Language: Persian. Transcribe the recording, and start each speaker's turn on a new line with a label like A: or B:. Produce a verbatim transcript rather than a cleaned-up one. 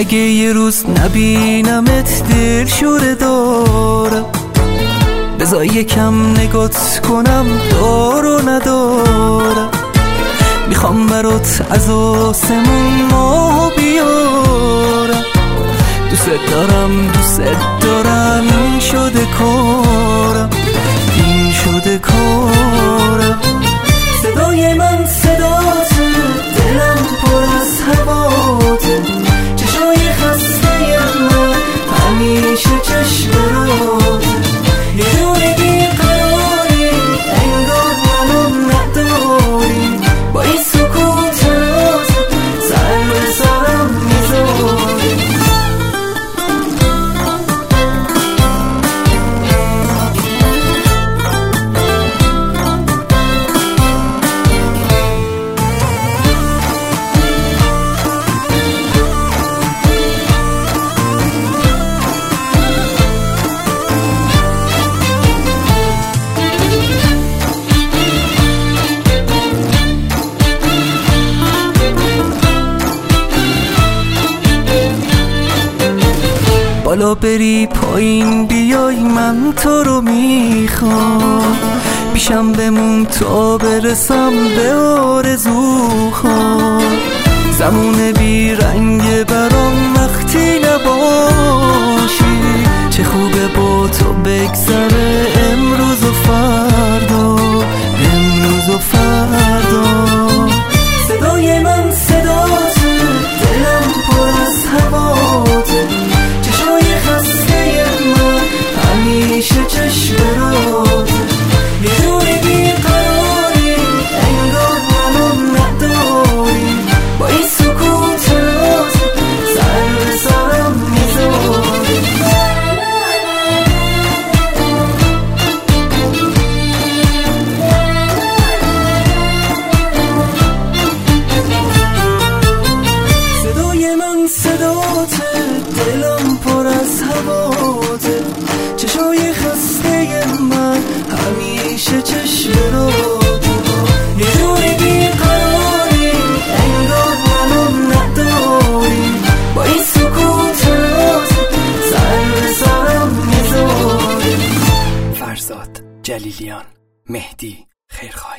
A: اگه یه روز نبینمت دل شوره دارم، بذار یکم نگات کنم دارو ندارم. میخوام برات از آسمون ماهو بیارم، دوست دارم دوست دارم، این شده کارم، این شده کارم. صدای من صداته، دلم پر از هواته، چشای خسته من همیشه چشم راته. یه جوری بیقراری انگار منو نداری، با این سکوتات سر به سرم میذاری. بالا بری پایین بیای من تو رو میخوام، پیشم بمون تا برسم به آرزوهام. زمان بی رنگ برام وقتی نباشی، چه خوبه با تو بگذره امروز و فردا، امروز و فردا. صدای من صداته، دلم پر از هواته، چشای خسته من همیشه چشم راته. یه جوری بیقراری انگار منو نداری، با این سکوتات سر به سرم میذاری. صدای من صداته، دلم پر از هواته، چشای خسته من همیشه چشم راته. یه جوری بیقراری انگار منو نداری، با این سکوتات سر به سرم میذاری. فرزاد جلیلیان، مهدی خیرخواه.